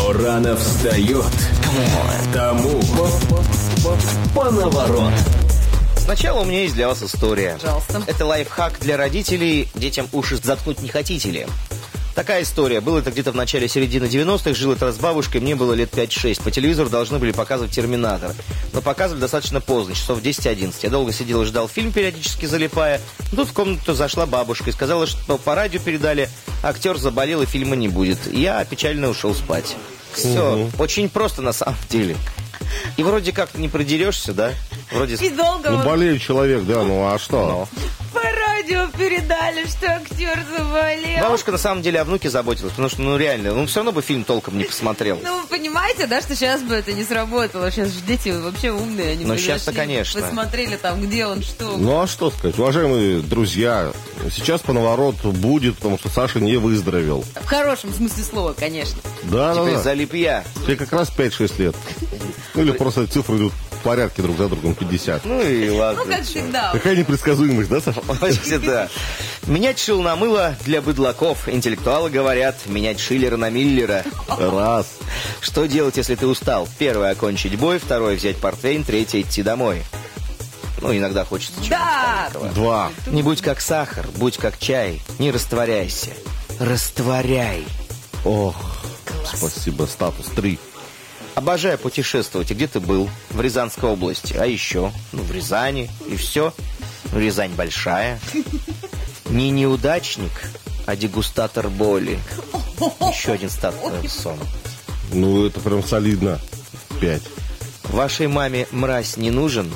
Кто рано встает, тому поворот. Сначала у меня есть для вас история. Пожалуйста. Это лайфхак для родителей. Детям уши заткнуть не хотите ли? Такая история. Было это где-то в начале-середины 90-х. Жил это с бабушкой, мне было лет 5-6. По телевизору должны были показывать «Терминатор». Но показывали достаточно поздно, часов 10-11. Я долго сидел и ждал фильм, периодически залипая. Тут в комнату зашла бабушка и сказала, что по радио передали, актер заболел и фильма не будет. Я печально ушел спать. Все. Очень просто на самом деле. И вроде как не продерешься, да? Вроде... И долго Ну, болеет человек, да, ну а что? по радио передали, что актер заболел. Бабушка на самом деле о внуке заботилась, потому что, ну реально, все равно бы фильм толком не посмотрел. Ну, вы понимаете, да, что сейчас бы это не сработало. Сейчас же дети вообще умные. Они бы сейчас-то, зашли, конечно. посмотрели там, где он, что. Ну а что сказать, уважаемые друзья, сейчас поворот будет, потому что Саша не выздоровел. В хорошем смысле слова, конечно. Да, Теперь да, да. залип я. Тебе как раз 5-6 лет. Ну или просто цифры идут в порядке друг за другом, 50. Ну и ладно. Ну, как всегда. Какая непредсказуемость, да, Саша? Вообще, да. Менять шил на мыло для быдлаков. Интеллектуалы говорят, менять Шиллера на Миллера. Раз. Что делать, если ты устал? Первое — окончить бой, второе — взять портвейн, третье — идти домой. Ну, иногда хочется чего-то Да. сладкого. 2. Не будь как сахар, будь как чай. Не растворяйся. Растворяй. Ох, спасибо, статус 3. Обожаю путешествовать. И где ты был? В Рязанской области. А еще? Ну, в Рязани. И все. Ну, Рязань большая. Не неудачник, а дегустатор боли. Еще один статусный сон. Ну, это прям солидно. 5. Вашей маме мразь не нужен?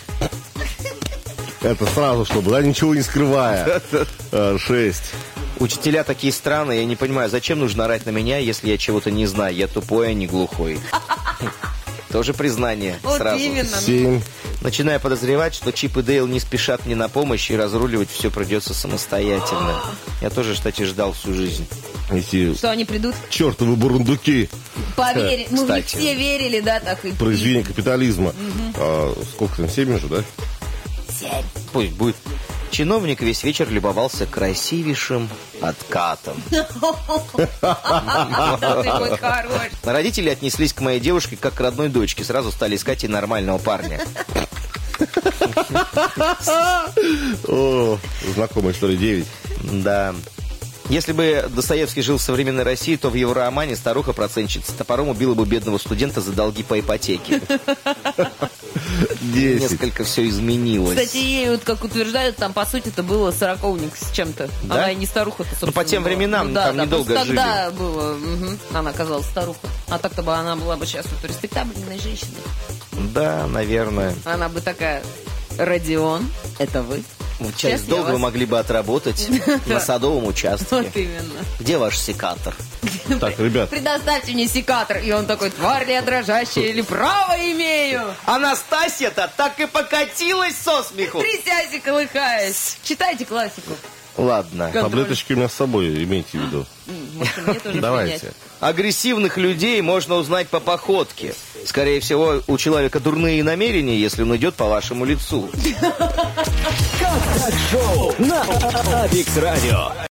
Это сразу, чтобы, да, ничего не скрывая. 6. Учителя такие странные, я не понимаю, зачем нужно орать на меня, если я чего-то не знаю? Я тупой, а не глухой. Тоже признание Вот сразу. именно. 7. Начинаю подозревать, что Чип и Дейл не спешат мне на помощь, и разруливать все придется самостоятельно. Я тоже, кстати, ждал всю жизнь. Эти Что они придут? чертовы бурундуки. Поверить. Мы в них Кстати. все верили, да, так и... Произведение капитализма. Сколько там, 7 уже, да? 7. Пусть будет. Чиновник весь вечер любовался красивейшим откатом. Ты вот хорош. Родители отнеслись к моей девушке как к родной дочке. Сразу стали искать ей нормального парня. О, знакомая история 9. Да. Если бы Достоевский жил в современной России, то в его романе старуха-процентщица топором убила бы бедного студента за долги по ипотеке. 10. Несколько все изменилось. Кстати, ей, вот как утверждают, там, по сути, это было сороковник с чем-то. Да? Она и не старуха-то, собственно. Ну, по тем была. временам, Ну, да, там да, недолго просто жили. тогда было, она оказалась старуха. А так-то бы она была бы сейчас вот респектабельной женщиной. Да, наверное. Она бы такая: Родион, это вы? Вот Сейчас часть я долга вы вас- могли бы отработать на садовом участке. Вот именно. Где ваш секатор? Так, ребят, Предоставьте мне секатор. И он такой: тварь ли я дрожащая или право имею? Анастасия-то так и покатилась со смеху. Трясясь и колыхаясь. Читайте классику. Ладно. таблеточки у меня с собой, имейте в виду. Может, мне тоже Давайте. принять? Агрессивных людей можно узнать по походке. Скорее всего, у человека дурные намерения, если он идет по вашему лицу. Как так шоу на Авикс Радио.